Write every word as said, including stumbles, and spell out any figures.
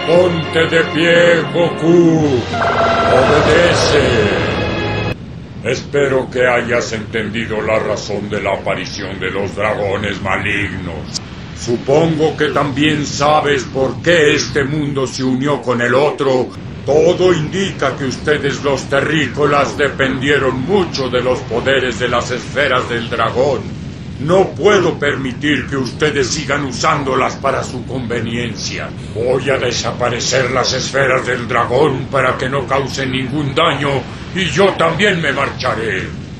Ponte de pie, Goku. Obedece. Espero que hayas entendido la razón de la aparición de los dragones malignos. Supongo que también sabes por qué este mundo se unió con el otro. Todo indica que ustedes, los terrícolas, dependieron mucho de los poderes de las esferas del dragón. No puedo permitir que ustedes sigan usándolas para su conveniencia. Voy a desaparecer las esferas del dragón para que no causen ningún daño, y yo también me marcharé.